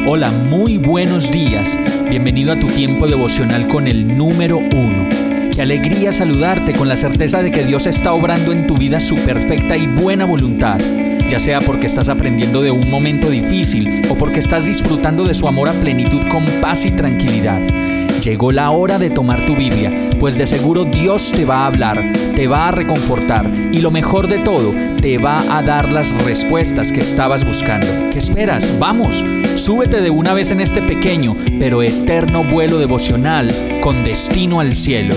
Hola, muy buenos días. Bienvenido a tu tiempo devocional con el número 1. Qué alegría saludarte con la certeza de que Dios está obrando en tu vida su perfecta y buena voluntad, ya sea porque estás aprendiendo de un momento difícil o porque estás disfrutando de su amor a plenitud con paz y tranquilidad. Llegó la hora de tomar tu Biblia, pues de seguro Dios te va a hablar, te va a reconfortar y lo mejor de todo, te va a dar las respuestas que estabas buscando. ¿Qué esperas? ¡Vamos! Súbete de una vez en este pequeño pero eterno vuelo devocional con destino al cielo.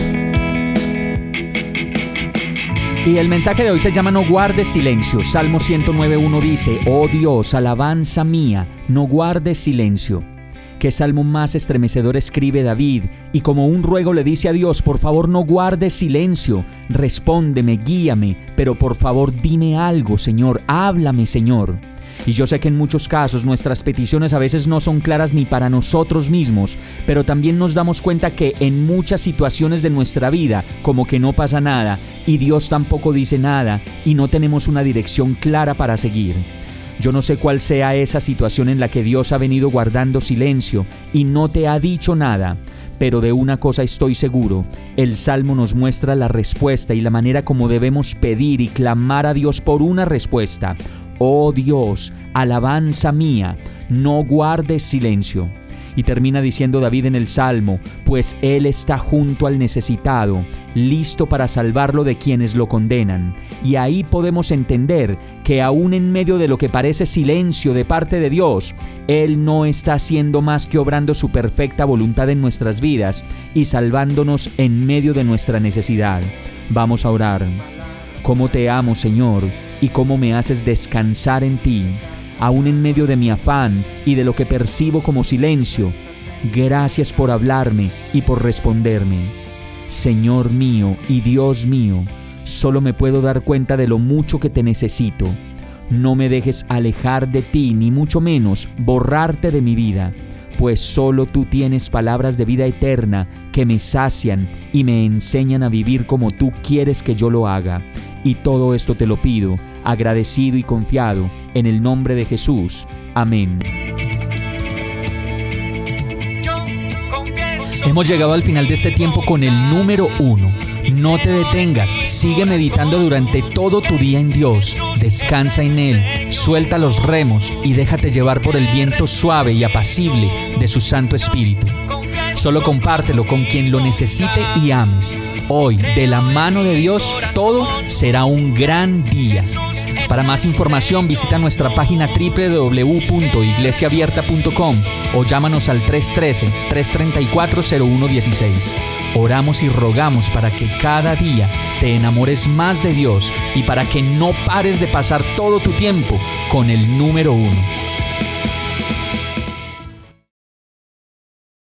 Y el mensaje de hoy se llama No guardes silencio. Salmo 109:1 dice: Oh Dios, alabanza mía, no guardes silencio. Qué salmo más estremecedor escribe David, y como un ruego le dice a Dios: por favor no guardes silencio, respóndeme, guíame, pero por favor dime algo, Señor, háblame, Señor. Y yo sé que en muchos casos nuestras peticiones a veces no son claras ni para nosotros mismos, pero también nos damos cuenta que en muchas situaciones de nuestra vida como que no pasa nada, y Dios tampoco dice nada, y no tenemos una dirección clara para seguir. Yo no sé cuál sea esa situación en la que Dios ha venido guardando silencio y no te ha dicho nada, pero de una cosa estoy seguro: el Salmo nos muestra la respuesta y la manera como debemos pedir y clamar a Dios por una respuesta. Oh Dios, alabanza mía, no guardes silencio. Y termina diciendo David en el Salmo: pues Él está junto al necesitado, listo para salvarlo de quienes lo condenan. Y ahí podemos entender que aún en medio de lo que parece silencio de parte de Dios, Él no está haciendo más que obrando su perfecta voluntad en nuestras vidas y salvándonos en medio de nuestra necesidad. Vamos a orar. Cómo te amo, Señor, y cómo me haces descansar en ti, aún en medio de mi afán y de lo que percibo como silencio. Gracias por hablarme y por responderme. Señor mío y Dios mío, solo me puedo dar cuenta de lo mucho que te necesito. No me dejes alejar de ti, ni mucho menos borrarte de mi vida, pues solo tú tienes palabras de vida eterna que me sacian y me enseñan a vivir como tú quieres que yo lo haga. Y todo esto te lo pido, agradecido y confiado, en el nombre de Jesús. Amén. Hemos llegado al final de este tiempo con el número 1. No te detengas, sigue meditando durante todo tu día en Dios. Descansa en Él, suelta los remos y déjate llevar por el viento suave y apacible de su Santo Espíritu. Solo compártelo con quien lo necesite y ames. Hoy, de la mano de Dios, todo será un gran día. Para más información, visita nuestra página www.iglesiaabierta.com o llámanos al 313-334-0116. Oramos y rogamos para que cada día te enamores más de Dios y para que no pares de pasar todo tu tiempo con el número 1.